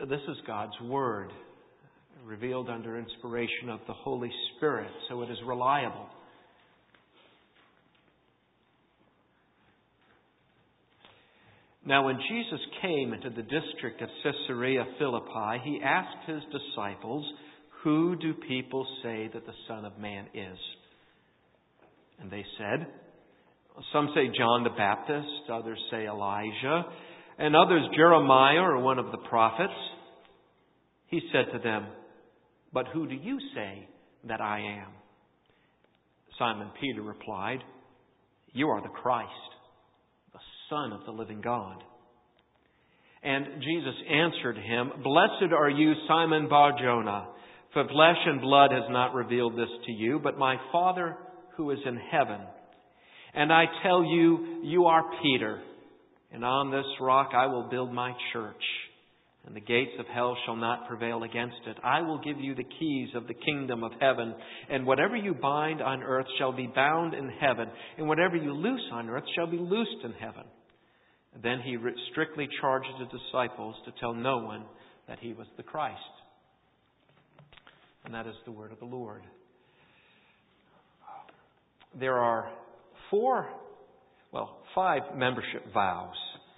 This is God's Word, revealed under inspiration of the Holy Spirit, so it is reliable. Now, when Jesus came into the district of Caesarea Philippi, He asked His disciples, "Who do people say that the Son of Man is?" And they said, some say John the Baptist, others say Elijah, and others Jeremiah or one of the prophets. He said to them, "But who do you say that I am?" Simon Peter replied, "You are the Christ, the Son of the living God." And Jesus answered him, "Blessed are you, Simon Bar-Jonah, for flesh and blood has not revealed this to you, but my Father who is in heaven. And I tell you, you are Peter, and on this rock I will build my church, and the gates of hell shall not prevail against it. I will give you the keys of the kingdom of heaven, and whatever you bind on earth shall be bound in heaven, and whatever you loose on earth shall be loosed in heaven." And then He strictly charged the disciples to tell no one that He was the Christ. And that is the word of the Lord. There are 5 membership vows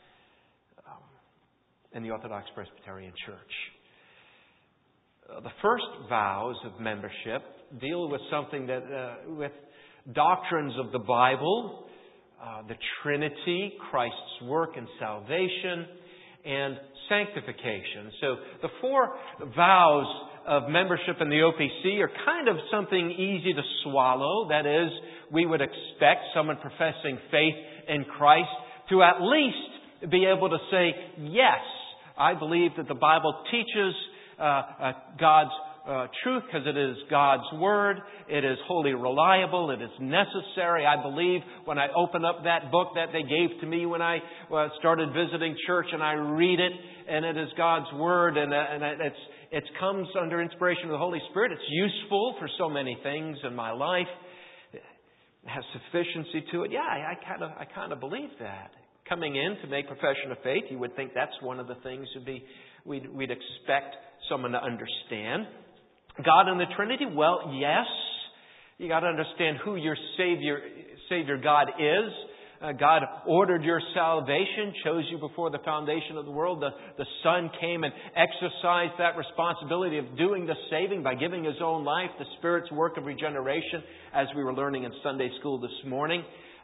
in the Orthodox Presbyterian Church. The first vows of membership deal with something with doctrines of the Bible, the Trinity, Christ's work in salvation, and sanctification. So the 4 vows of membership in the OPC are kind of something easy to swallow. That is, we would expect someone professing faith in Christ to at least be able to say, "Yes, I believe that the Bible teaches God's truth because it is God's Word. It is wholly reliable. It is necessary. I believe when I open up that book that they gave to me when I started visiting church and I read it, and it is God's Word, and it comes under inspiration of the Holy Spirit. It's useful for so many things in my life. It has sufficiency to it." Yeah, I kind of believe that. Coming in to make profession of faith, you would think that's one of the things we'd expect someone to understand. God and the Trinity, well, yes. You got to understand who your Savior God is. God ordered your salvation, chose you before the foundation of the world. The Son came and exercised that responsibility of doing the saving by giving His own life, the Spirit's work of regeneration, as we were learning in Sunday school this morning.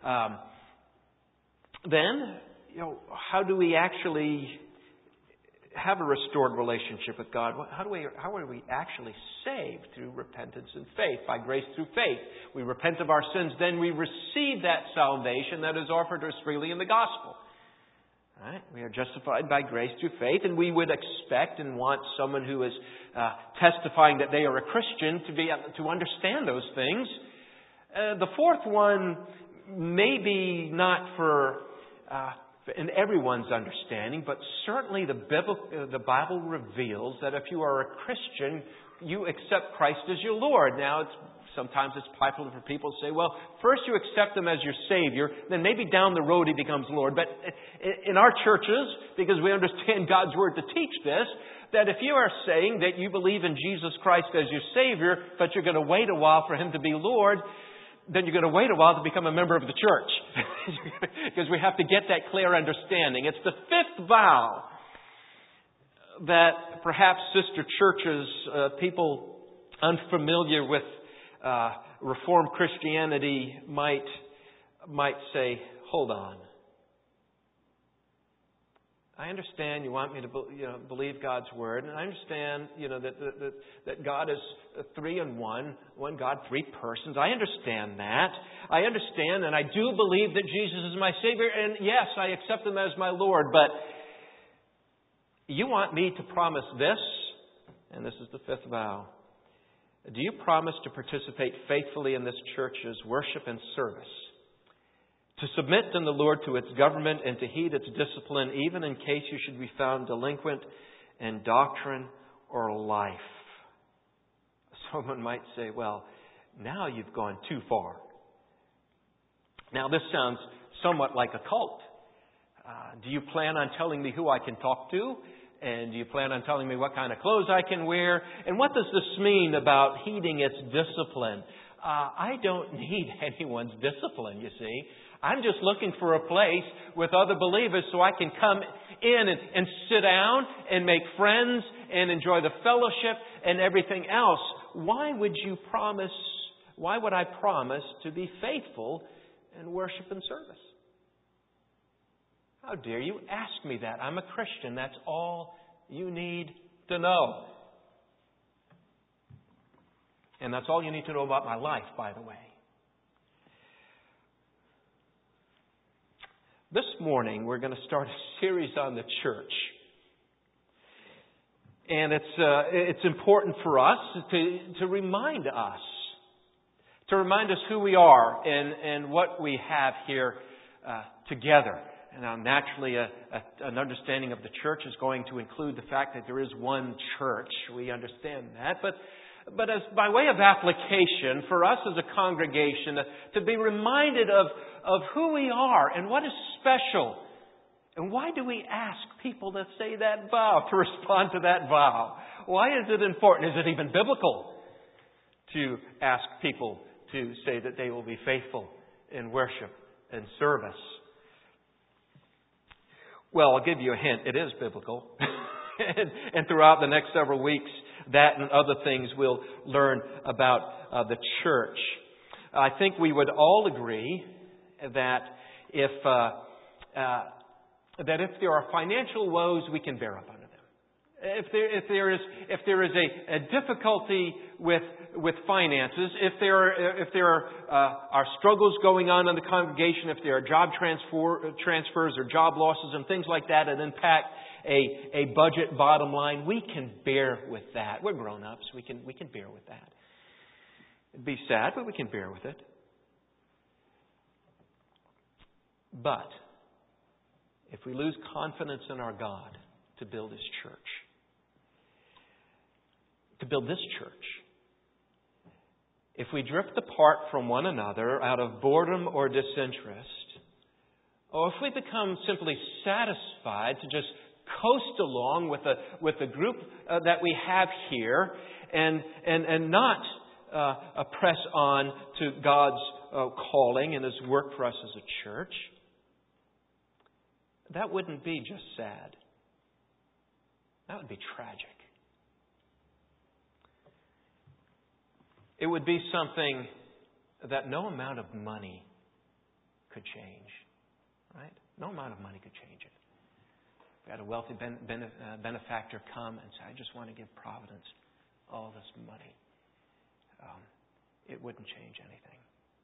Then, how do we actually have a restored relationship with God? How are we actually saved? Through repentance and faith, by grace through faith. We repent of our sins, then we receive that salvation that is offered to us freely in the gospel. Right? We are justified by grace through faith, and we would expect and want someone who is testifying that they are a Christian to understand those things. The fourth one, maybe not in everyone's understanding, but certainly the Bible reveals that if you are a Christian, you accept Christ as your Lord. Now, sometimes it's popular for people to say, well, first you accept Him as your Savior, then maybe down the road He becomes Lord. But in our churches, because we understand God's Word to teach this, that if you are saying that you believe in Jesus Christ as your Savior, but you're going to wait a while for Him to be Lord, then you're going to wait a while to become a member of the church. Because we have to get that clear understanding. It's the 5th vow that perhaps sister churches, people unfamiliar with Reformed Christianity might say, "Hold on. I understand you want me to believe God's Word, and I understand that God is 3 in 1 God, 3 persons. I understand that. I understand, and I do believe that Jesus is my Savior, and yes, I accept Him as my Lord. But you want me to promise this, and this is the 5th vow. Do you promise to participate faithfully in this church's worship and service? To submit in the Lord to its government and to heed its discipline, even in case you should be found delinquent in doctrine or life?" Someone might say, well, now you've gone too far. Now this sounds somewhat like a cult. Do you plan on telling me who I can talk to And do you plan on telling me what kind of clothes I can wear? And what does this mean about heeding its discipline? I don't need anyone's discipline, you see. I'm just looking for a place with other believers so I can come in and sit down and make friends and enjoy the fellowship and everything else. Why would I promise to be faithful in worship and service? How dare you ask me that? I'm a Christian. That's all you need to know. And that's all you need to know about my life, by the way. This morning, we're going to start a series on the church. And it's important for us to remind us who we are and what we have here together. Now, naturally, an understanding of the church is going to include the fact that there is one church. We understand that. But as by way of application, for us as a congregation, to be reminded of who we are and what is special. And why do we ask people to say that vow, to respond to that vow? Why is it important? Is it even biblical to ask people to say that they will be faithful in worship and service? Well, I'll give you a hint. It is biblical. And throughout the next several weeks, that and other things we'll learn about the church. I think we would all agree that if there are financial woes, we can bear up under them. If there is a difficulty with finances, if there are struggles going on in the congregation, if there are job transfers or job losses and things like that impact a budget bottom line, we can bear with that. We're grown-ups. We can bear with that. It'd be sad, but we can bear with it. But if we lose confidence in our God to build His church, to build this church, if we drift apart from one another out of boredom or disinterest, or if we become simply satisfied to just coast along with the group that we have here and not press on to God's calling and His work for us as a church, that wouldn't be just sad. That would be tragic. It would be something that no amount of money could change. Right? No amount of money could change it. If we had a wealthy benefactor come and say, I just want to give Providence all this money, it wouldn't change anything.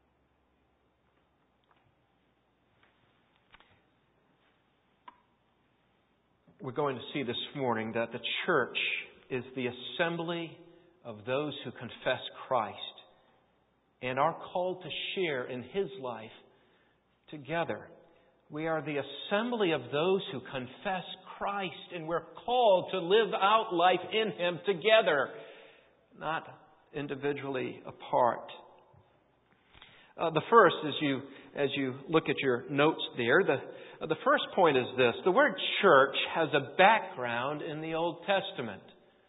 We're going to see this morning that the church is the assembly of those who confess Christ and are called to share in His life together. We are the assembly of those who confess Christ, and we're called to live out life in Him together, not individually apart. The first, as you look at your notes there, the first point is this. The word church has a background in the Old Testament.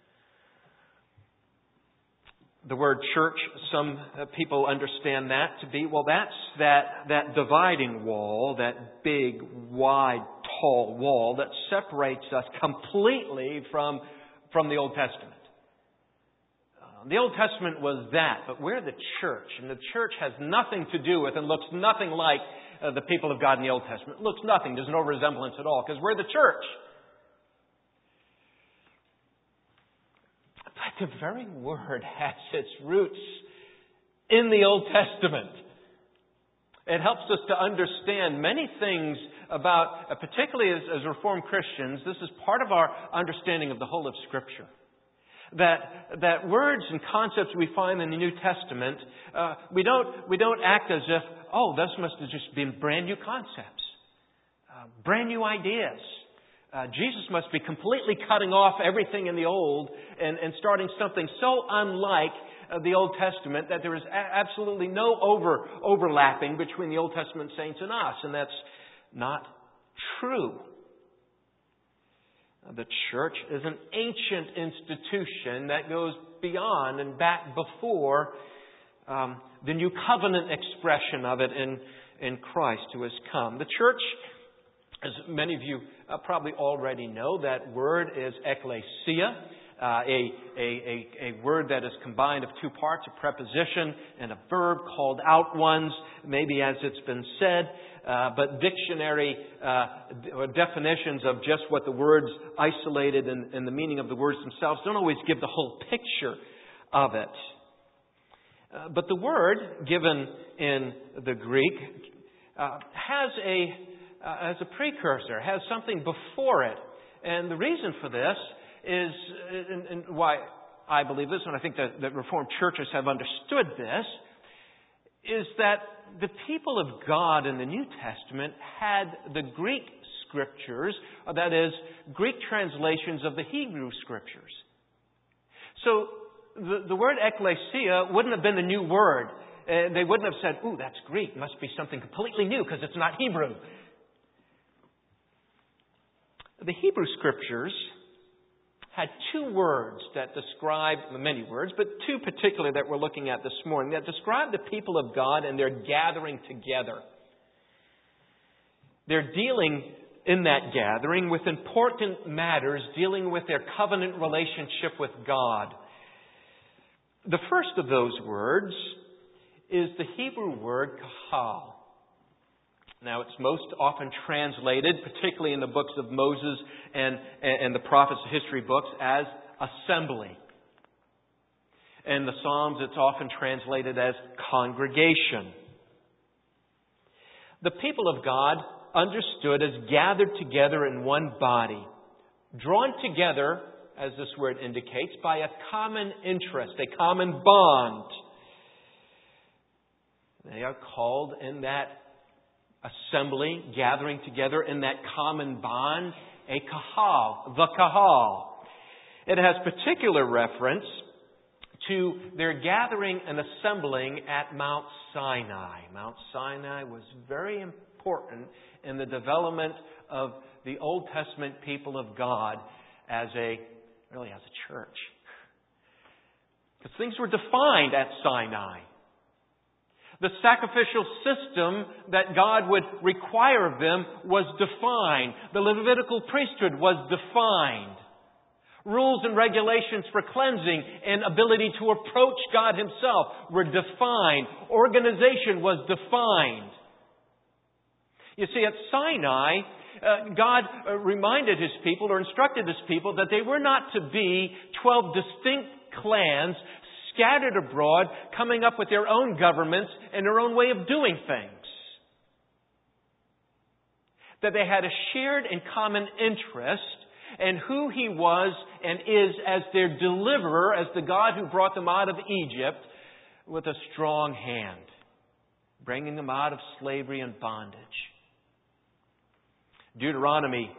The word church, some people understand that to be, that's that dividing wall, that big, wide, tall wall that separates us completely from the Old Testament. The Old Testament was that, but we're the church, and the church has nothing to do with and looks nothing like the people of God in the Old Testament. It looks nothing. There's no resemblance at all, because we're the church. But the very word has its roots in the Old Testament. It helps us to understand many things about, particularly as Reformed Christians, this is part of our understanding of the whole of Scripture. That words and concepts we find in the New Testament, we don't act as if, this must have just been brand new concepts, brand new ideas. Jesus must be completely cutting off everything in the Old and starting something so unlike the Old Testament that there is absolutely no overlapping between the Old Testament saints and us. And that's not true. The church is an ancient institution that goes beyond and back before the new covenant expression of it in Christ who has come. The church, as many of you probably already know, that word is ekklesia, a word that is combined of two parts, a preposition and a verb, called out ones, maybe as it's been said. But dictionary definitions of just what the words isolated and the meaning of the words themselves don't always give the whole picture of it. But the word given in the Greek has a precursor, has something before it. And the reason for this is, and why I believe this, and I think that Reformed churches have understood this, is that the people of God in the New Testament had the Greek scriptures, that is, Greek translations of the Hebrew scriptures. So the word ekklesia wouldn't have been a new word. They wouldn't have said, "Ooh, that's Greek. Must be something completely new because it's not Hebrew." The Hebrew scriptures had two words that describe, many words, but two particularly that we're looking at this morning, that describe the people of God and their gathering together. They're dealing in that gathering with important matters, dealing with their covenant relationship with God. The first of those words is the Hebrew word kahal. Now, it's most often translated, particularly in the books of Moses and the prophets' history books, as assembly. In the Psalms, it's often translated as congregation. The people of God understood as gathered together in one body, drawn together, as this word indicates, by a common interest, a common bond. They are called in that assembly, gathering together in that common bond, a kahal, the kahal. It has particular reference to their gathering and assembling at Mount Sinai. Mount Sinai was very important in the development of the Old Testament people of God as a church. Because things were defined at Sinai. The sacrificial system that God would require of them was defined. The Levitical priesthood was defined. Rules and regulations for cleansing and ability to approach God Himself were defined. Organization was defined. You see, at Sinai, God reminded His people, or instructed His people, that they were not to be 12 distinct clans scattered abroad, coming up with their own governments and their own way of doing things. That they had a shared and common interest in who He was and is as their deliverer, as the God who brought them out of Egypt with a strong hand, bringing them out of slavery and bondage. Deuteronomy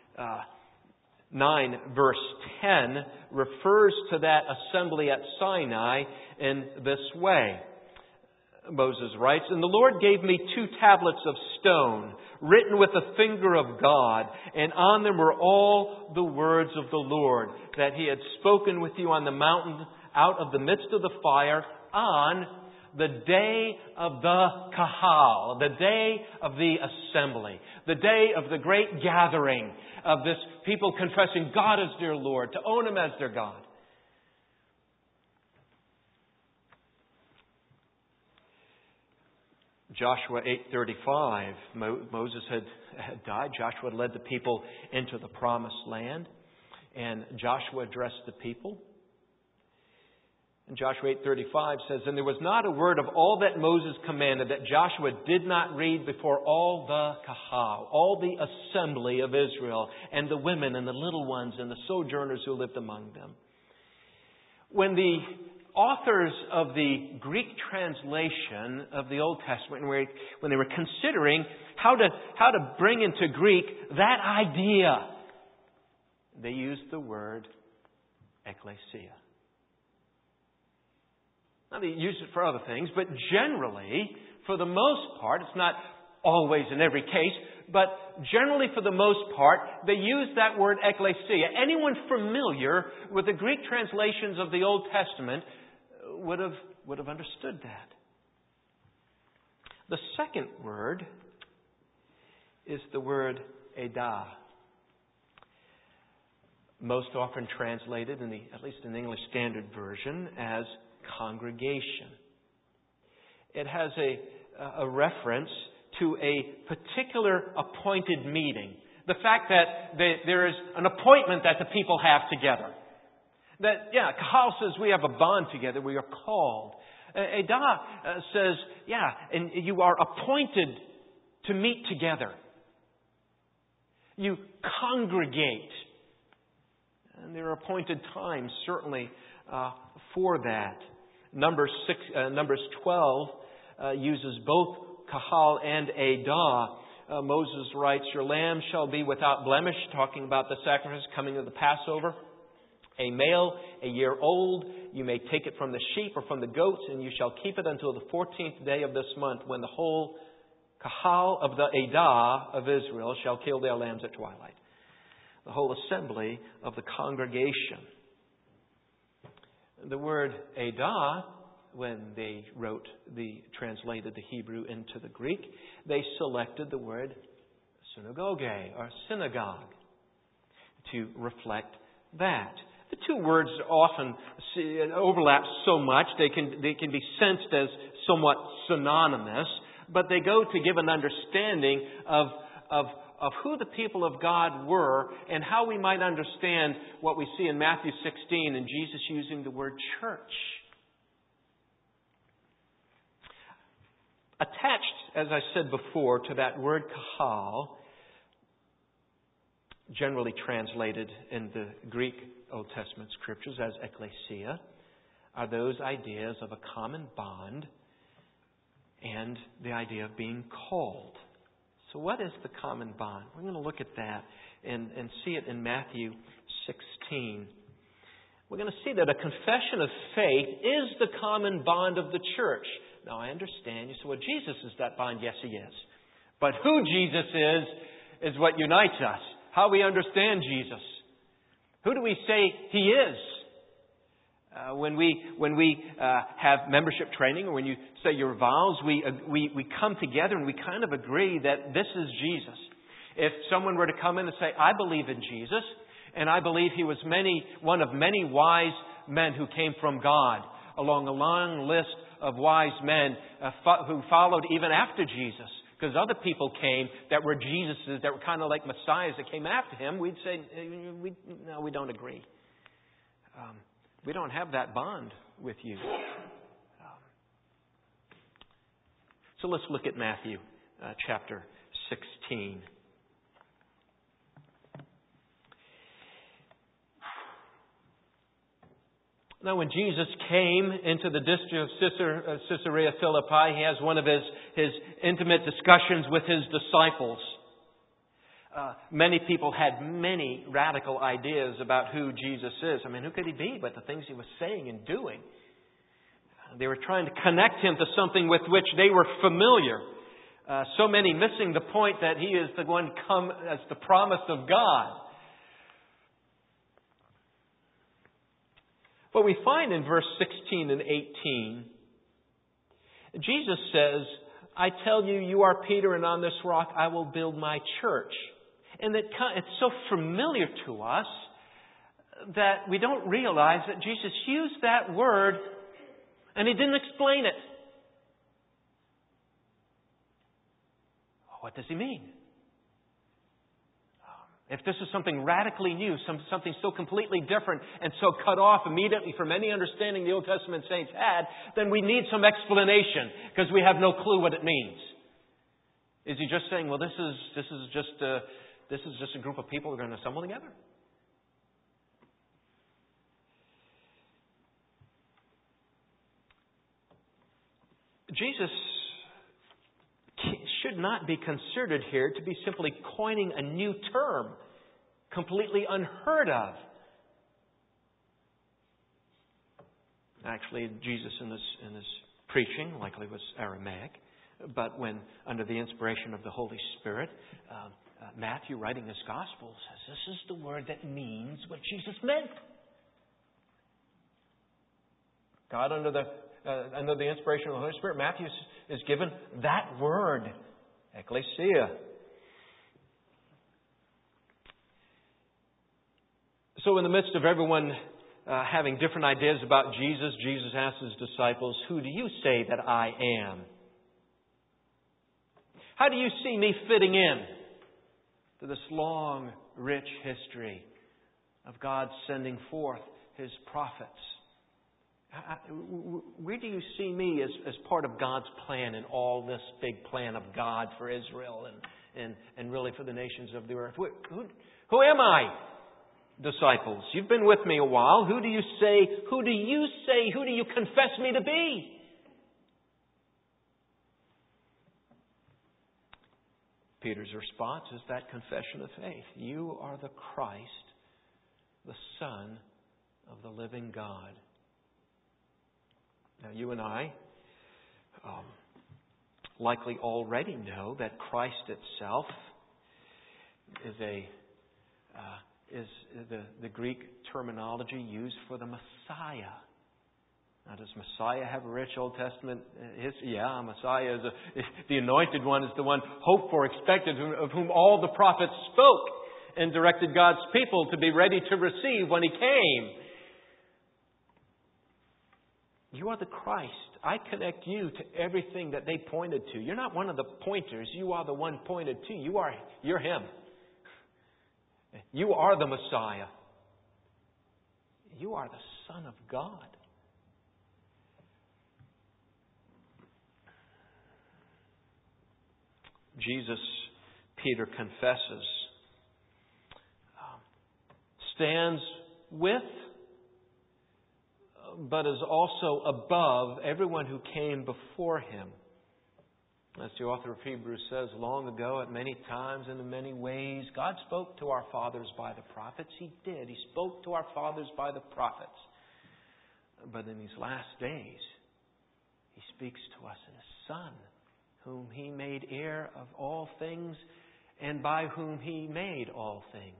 9 verse 10 refers to that assembly at Sinai in this way. Moses writes, "And the Lord gave me 2 tablets of stone, written with the finger of God, and on them were all the words of the Lord, that He had spoken with you on the mountain out of the midst of the fire on the day of the kahal, the day of the assembly, the day of the great gathering of this people confessing God as their Lord, to own Him as their God." Joshua 8:35, Moses had died. Joshua had led the people into the promised land, and Joshua addressed the people. And Joshua 8:35 says, "And there was not a word of all that Moses commanded that Joshua did not read before all the kahal," all the assembly of Israel, and the women and the little ones and the sojourners who lived among them. When the authors of the Greek translation of the Old Testament, when they were considering how to bring into Greek that idea, they used the word ekklesia. Now, they use it for other things, but generally, for the most part, it's not always in every case, but generally for the most part, they use that word ekklesia. Anyone familiar with the Greek translations of the Old Testament would have understood that. The second word is the word edah. Most often translated, at least in the English Standard Version, as congregation. It has a reference to a particular appointed meeting. The fact that there is an appointment that the people have together. That, Kahal says we have a bond together, we are called. Edah says, and you are appointed to meet together. You congregate. And there are appointed times, certainly, for that. Numbers 12 uses both Kahal and Edah. Moses writes, "Your lamb shall be without blemish," talking about the sacrifice coming of the Passover. "A male, a year old, you may take it from the sheep or from the goats, and you shall keep it until the 14th day of this month, when the whole Kahal of the Edah of Israel shall kill their lambs at twilight." The whole assembly of the congregation. The word Edah, when they translated the Hebrew into the Greek, they selected the word synagogue or synagogue to reflect that. The two words often overlap so much they can be sensed as somewhat synonymous, but they go to give an understanding of who the people of God were and how we might understand what we see in Matthew 16 and Jesus using the word church. Attached, as I said before, to that word kahal, generally translated in the Greek Old Testament scriptures as ekklesia, are those ideas of a common bond and the idea of being called. So what is the common bond? We're going to look at that and see it in Matthew 16. We're going to see that a confession of faith is the common bond of the church. Now, I understand. You say, well, Jesus is that bond. Yes, He is. But who Jesus is what unites us. How we understand Jesus. Who do we say He is? When we have membership training, or when you say your vows, we come together and we kind of agree that this is Jesus. If someone were to come in and say, I believe in Jesus, and I believe He was one of many wise men who came from God, along a long list of wise men who followed even after Jesus, because other people came that were Jesuses, that were kind of like Messiahs that came after Him, we'd say, no, we don't agree. We don't have that bond with you. So let's look at Matthew chapter 16. Now, when Jesus came into the district of Caesarea Philippi, He has one of his intimate discussions with His disciples. Many people had many radical ideas about who Jesus is. I mean, who could He be but the things He was saying and doing? They were trying to connect Him to something with which they were familiar. So many missing the point that He is the one come as the promise of God. What we find in verse 16 and 18, Jesus says, I tell you, you are Peter, and on this rock I will build my church. And it's so familiar to us that we don't realize that Jesus used that word and He didn't explain it. What does He mean? If this is something radically new, something so completely different and so cut off immediately from any understanding the Old Testament saints had, then we need some explanation because we have no clue what it means. Is He just saying, well, this is just a group of people who are going to assemble together? Jesus should not be considered here to be simply coining a new term, completely unheard of. Actually, Jesus in his preaching likely was Aramaic, But when, under the inspiration of the Holy Spirit, Matthew, writing his Gospel, says this is the word that means what Jesus meant. God, under the inspiration of the Holy Spirit, Matthew is given that word, ecclesia. So in the midst of everyone having different ideas about Jesus, Jesus asked his disciples, "Who do you say that I am?" How do you see me fitting in to this long, rich history of God sending forth His prophets? Where do you see me as part of God's plan in all this big plan of God for Israel and really for the nations of the earth? Who am I, disciples? You've been with me a while. Who do you confess me to be? Peter's response is that confession of faith. You are the Christ, the Son of the living God. Now, you and I likely already know that Christ itself is the Greek terminology used for the Messiah. Now, does Messiah have a rich Old Testament history? Yeah, Messiah is the anointed one, is the one hoped for, expected, of whom all the prophets spoke and directed God's people to be ready to receive when He came. You are the Christ. I connect you to everything that they pointed to. You're not one of the pointers. You are the one pointed to. You're Him. You are the Messiah. You are the Son of God. Jesus, Peter confesses, stands with, but is also above everyone who came before him. As the author of Hebrews says, long ago, at many times and in many ways, God spoke to our fathers by the prophets. He did. He spoke to our fathers by the prophets. But in these last days, He speaks to us in His Son, whom He made heir of all things, and by whom He made all things.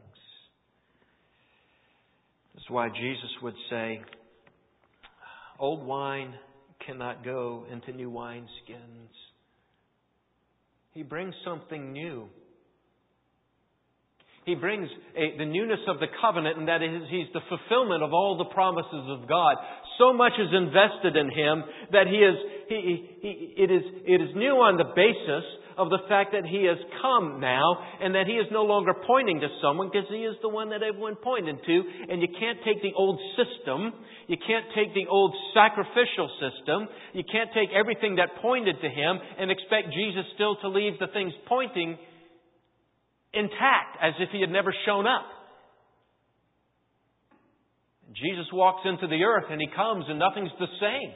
This is why Jesus would say, old wine cannot go into new wineskins. He brings something new. He brings the newness of the covenant, and that is, He's the fulfillment of all the promises of God. So much is invested in Him that it is new on the basis of the fact that He has come now, and that He is no longer pointing to someone, because He is the one that everyone pointed to. And you can't take the old system, you can't take the old sacrificial system, you can't take everything that pointed to Him and expect Jesus still to leave the things pointing intact, as if He had never shown up. Jesus walks into the earth and He comes and nothing's the same,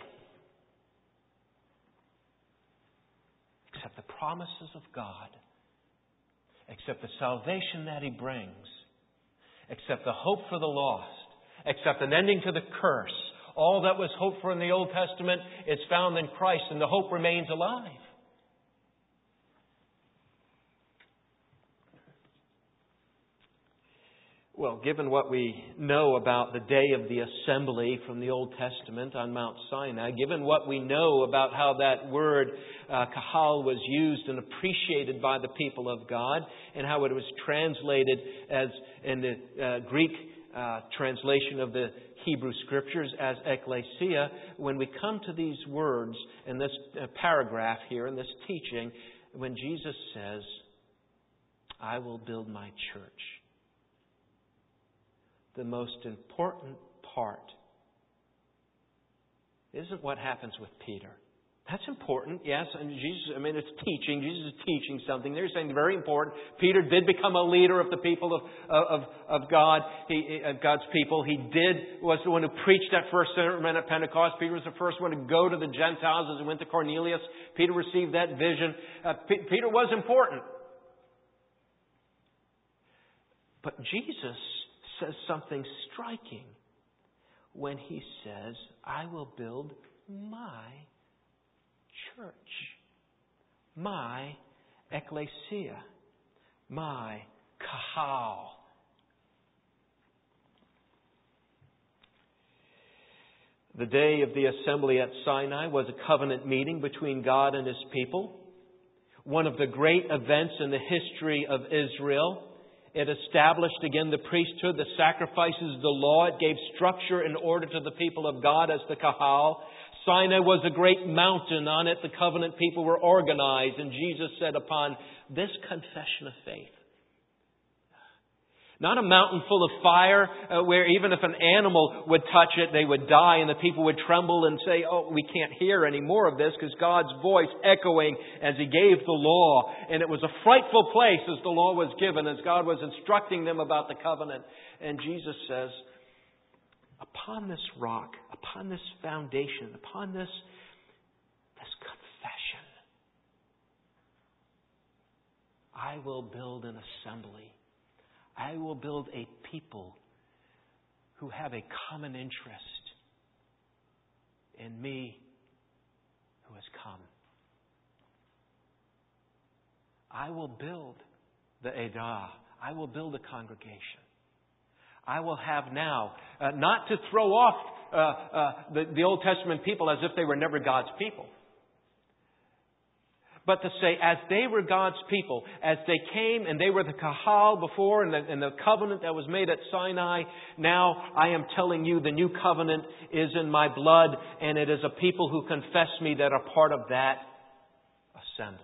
except the promises of God, except the salvation that He brings, except the hope for the lost, except an ending to the curse. All that was hoped for in the Old Testament is found in Christ, and the hope remains alive. Well, given what we know about the day of the assembly from the Old Testament on Mount Sinai, given what we know about how that word kahal was used and appreciated by the people of God, and how it was translated as in the Greek translation of the Hebrew Scriptures as ecclesia, when we come to these words in this paragraph here, in this teaching, when Jesus says, I will build my church, the most important part isn't what happens with Peter. That's important, yes. And Jesus, it's teaching. Jesus is teaching something. They're saying very important. Peter did become a leader of the people of God, of God's people. He was the one who preached that first sermon at Pentecost. Peter was the first one to go to the Gentiles as he went to Cornelius. Peter received that vision. Peter was important. But Jesus says something striking when He says, I will build my church. my ecclesia, my kahal. The day of the assembly at Sinai was a covenant meeting between God and His people. One of the great events in the history of Israel. It established again the priesthood, the sacrifices, the law. It gave structure and order to the people of God as the kahal. Sinai was a great mountain. On it the covenant people were organized. And Jesus said, upon this confession of faith, not a mountain full of fire where even if an animal would touch it, they would die and the people would tremble and say, oh, we can't hear any more of this, because God's voice echoing as He gave the law. And it was a frightful place as the law was given, as God was instructing them about the covenant. And Jesus says, upon this rock, upon this foundation, upon this confession, I will build an assembly. I will build a people who have a common interest in me who has come. I will build the Edah. I will build a congregation. I will have now, not to throw off the Old Testament people as if they were never God's people, but to say, as they were God's people, as they came and they were the kahal before and the covenant that was made at Sinai, now I am telling you the new covenant is in my blood, and it is a people who confess me that are part of that assembly.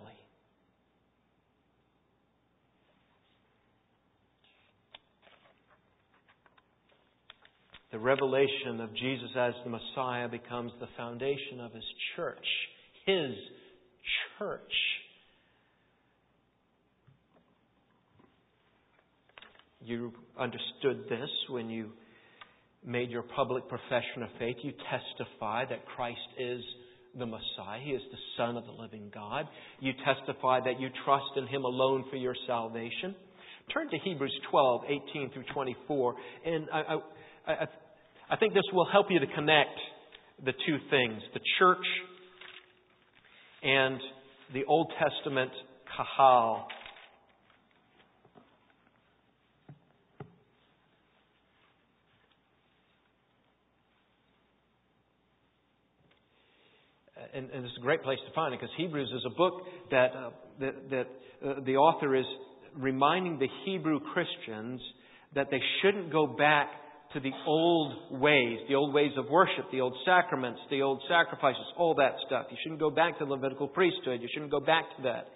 The revelation of Jesus as the Messiah becomes the foundation of His church. His church. You understood this when you made your public profession of faith. You testify that Christ is the Messiah. He is the Son of the living God. You testify that you trust in Him alone for your salvation. Turn to Hebrews 12, 18 through 24. And I think this will help you to connect the two things, the church and the Old Testament kahal. And it's a great place to find it, because Hebrews is a book that the author is reminding the Hebrew Christians that they shouldn't go back to the old ways of worship, the old sacraments, the old sacrifices, all that stuff. You shouldn't go back to the Levitical priesthood. You shouldn't go back to that.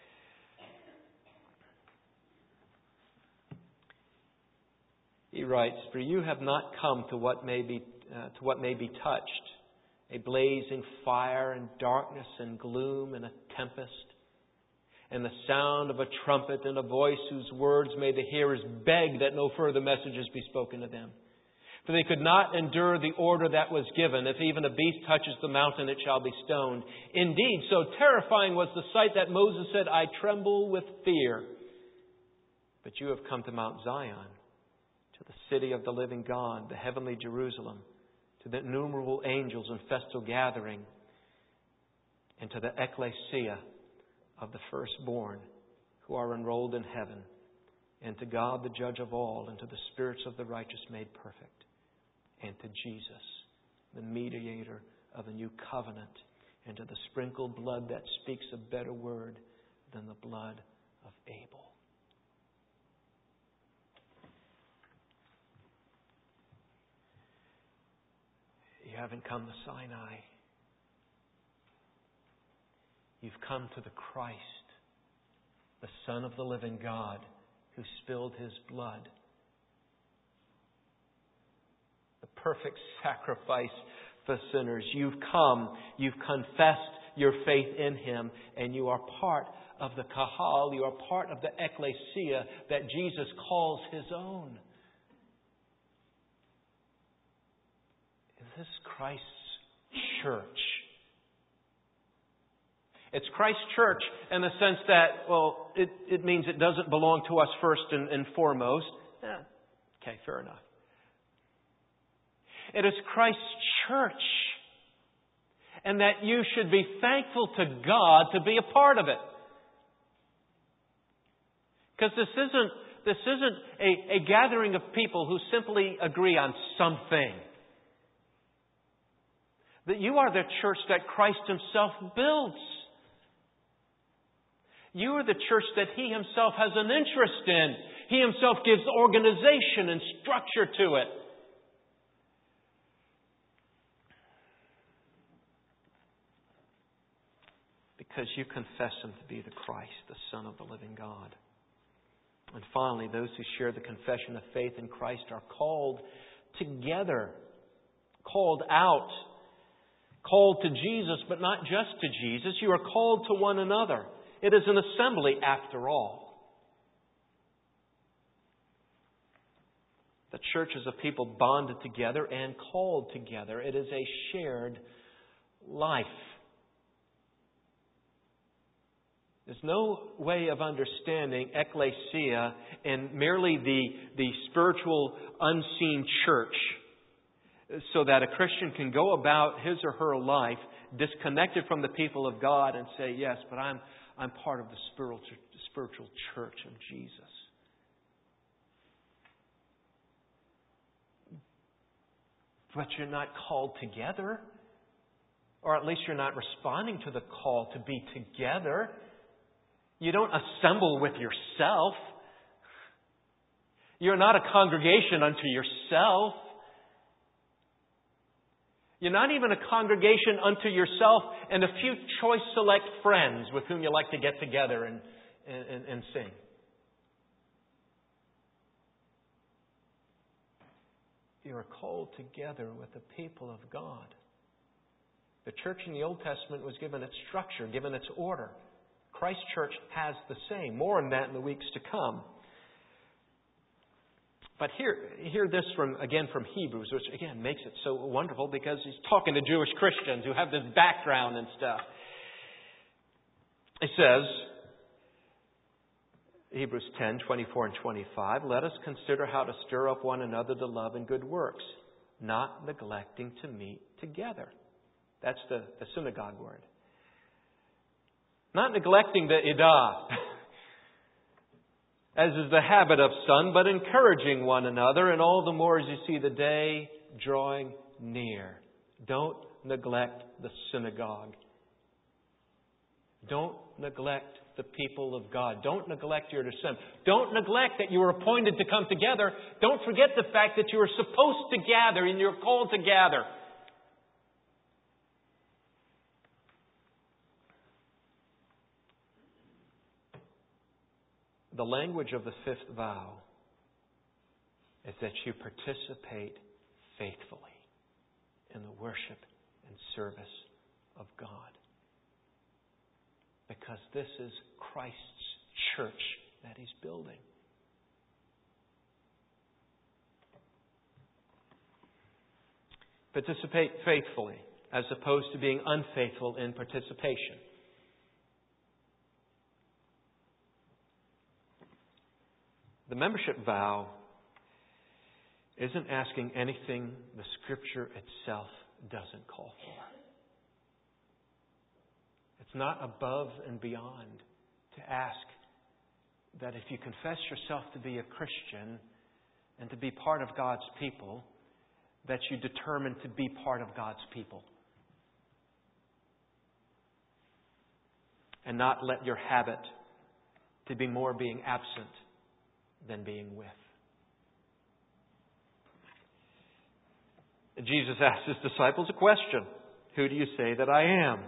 He writes, "For you have not come to what may be touched, a blazing fire and darkness and gloom and a tempest, and the sound of a trumpet and a voice whose words made the hearers beg that no further messages be spoken to them. For they could not endure the order that was given. If even a beast touches the mountain, it shall be stoned. Indeed, so terrifying was the sight that Moses said, I tremble with fear. But you have come to Mount Zion, to the city of the living God, the heavenly Jerusalem, to the innumerable angels in festal gathering, and to the ecclesia of the firstborn who are enrolled in heaven, and to God the judge of all, and to the spirits of the righteous made perfect, and to Jesus, the mediator of the new covenant, and to the sprinkled blood that speaks a better word than the blood of Abel." You haven't come to Sinai. You've come to the Christ, the Son of the living God, who spilled His blood. The perfect sacrifice for sinners. You've come, you've confessed your faith in Him, and you are part of the kahal, you are part of the ecclesia that Jesus calls His own. This is Christ's church. It's Christ's church in the sense that, well, it means it doesn't belong to us first and foremost. Okay, fair enough. It is Christ's church, and that you should be thankful to God to be a part of it. Because this isn't a gathering of people who simply agree on something. That you are the church that Christ Himself builds. You are the church that He Himself has an interest in. He Himself gives organization and structure to it. Because you confess Him to be the Christ, the Son of the living God. And finally, those who share the confession of faith in Christ are called together, called out, called to Jesus, but not just to Jesus. You are called to one another. It is an assembly after all. The church is a people bonded together and called together. It is a shared life. There's no way of understanding ecclesia in merely the spiritual, unseen church, so that a Christian can go about his or her life disconnected from the people of God and say, yes, but I'm part of the spiritual church of Jesus. But you're not called together, or at least you're not responding to the call to be together. You don't assemble with yourself. You're not a congregation unto yourself. You're not even a congregation unto yourself and a few choice select friends with whom you like to get together and sing. You are called together with the people of God. The church in the Old Testament was given its structure, given its order. Christ's church has the same. More on that in the weeks to come. But hear this from Hebrews, which again makes it so wonderful because he's talking to Jewish Christians who have this background and stuff. It says, Hebrews 10:24 and 25, let us consider how to stir up one another to love and good works, not neglecting to meet together. That's the synagogue word. Not neglecting the idah, as is the habit of some, but encouraging one another, and all the more as you see the day drawing near. Don't neglect the synagogue. Don't neglect the people of God. Don't neglect your assembly. Don't neglect that you were appointed to come together. Don't forget the fact that you are supposed to gather and you're called to gather. The language of the fifth vow is that you participate faithfully in the worship and service of God. Because this is Christ's church that He's building. Participate faithfully as opposed to being unfaithful in participation. The membership vow isn't asking anything the Scripture itself doesn't call for. It's not above and beyond to ask that if you confess yourself to be a Christian and to be part of God's people, that you determine to be part of God's people. And not let your habit to be more being absent than being with. Jesus asked His disciples a question. Who do you say that I am?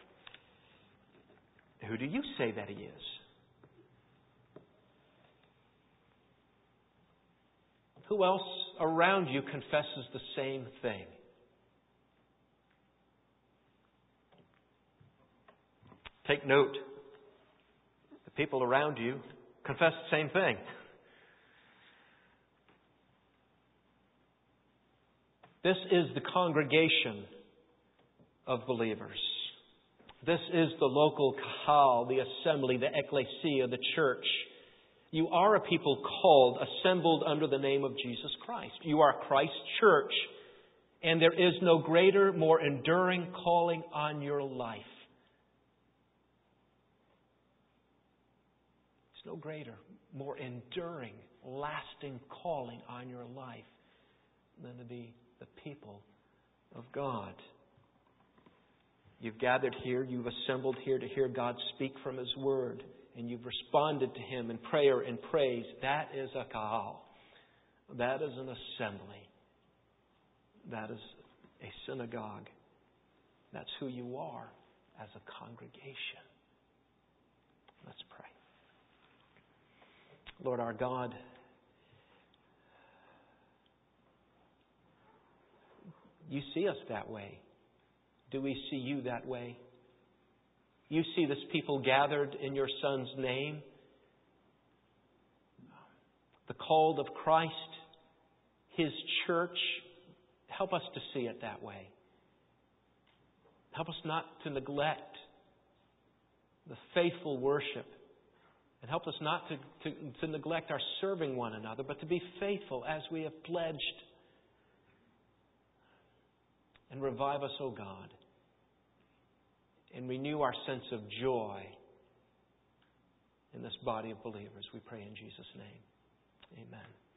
Who do you say that He is? Who else around you confesses the same thing? Take note. The people around you confess the same thing. This is the congregation of believers. This is the local kahal, the assembly, the ecclesia, the church. You are a people called, assembled under the name of Jesus Christ. You are Christ's church, and there is no greater, more enduring calling on your life. It's no greater, more enduring, lasting calling on your life than to be the people of God. You've gathered here, you've assembled here to hear God speak from His Word, and you've responded to Him in prayer and praise. That is a kahal. That is an assembly. That is a synagogue. That's who you are as a congregation. Let's pray. Lord our God, You see us that way. Do we see You that way? You see this people gathered in Your Son's name. The called of Christ, His church. Help us to see it that way. Help us not to neglect the faithful worship. And help us not to neglect our serving one another, but to be faithful as we have pledged. And revive us, O God. And renew our sense of joy in this body of believers. We pray in Jesus' name. Amen.